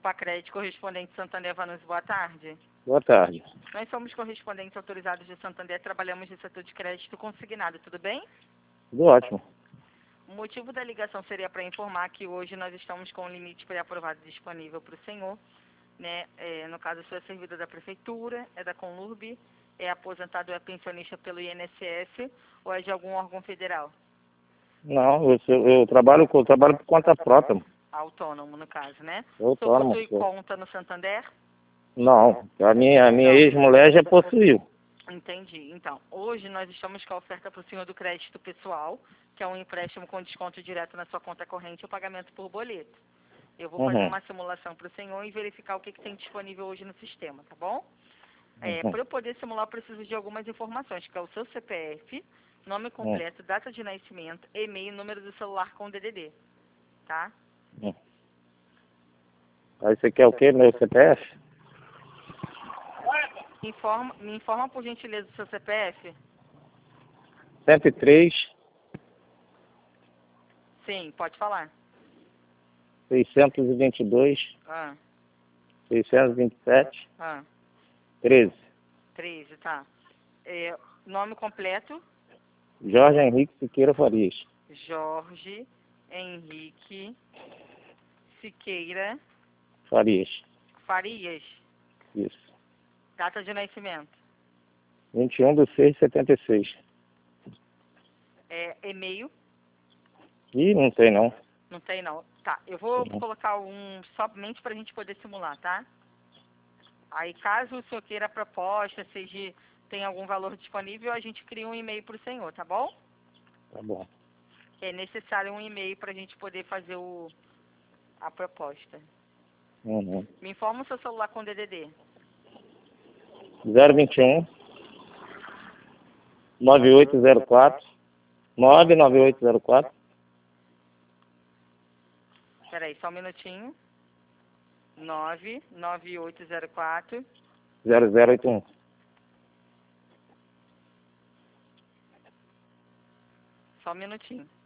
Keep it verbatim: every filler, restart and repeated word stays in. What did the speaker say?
Pacred, correspondente Santander Vanucci, boa tarde. Boa tarde. Nós somos correspondentes autorizados de Santander, trabalhamos no setor de crédito consignado, tudo bem? Tudo ótimo. O motivo da ligação seria para informar que hoje nós estamos com o limite pré-aprovado disponível para o senhor, né? É, no caso, o senhor é servidor da prefeitura, é da Conlurb, é aposentado ou é pensionista pelo I N S S ou é de algum órgão federal? Não, eu, sou- eu trabalho, com- eu trabalho por conta própria. Autônomo, no caso, né? Sou O senhor autônomo. possui sou. conta no Santander? Não, a minha, a minha Não. ex-mulher já possuiu. Entendi. Então, hoje nós estamos com a oferta para o senhor do crédito pessoal, que é um empréstimo com desconto direto na sua conta corrente e o pagamento por boleto. Eu vou fazer Uhum. uma simulação para o senhor e verificar o que, que tem disponível hoje no sistema, tá bom? É, Uhum. para eu poder simular, eu preciso de algumas informações, que é o seu C P F, nome Uhum. completo, data de nascimento, e-mail e número do celular com D D D, tá? Uhum. Aí você quer o quê? Meu C P F? Informa, me informa, por gentileza, o seu C P F? cento e três, Sim, pode falar. seiscentos e vinte e dois, Ah, seiscentos e vinte e sete, ah, treze. treze, tá. É, nome completo? Jorge Henrique Siqueira Farias. Jorge Henrique Siqueira Farias. Farias. Isso. Data de nascimento. vinte e um de seis de setenta e seis. É, e-mail? Ih, não tem não. Não tem não. Tá, eu vou Uhum. colocar um somente pra gente poder simular, tá? Aí caso o senhor queira a proposta, seja tem algum valor disponível, a gente cria um e-mail pro senhor, tá bom? Tá bom. É necessário um e-mail pra gente poder fazer o, a proposta. Uhum. Me informa o seu celular com D D D. zero vinte e um, nove oito zero quatro, nove nove oito zero quatro. Peraí, só um minutinho. nove nove oito zero quatro. zero zero oito um. Só um minutinho.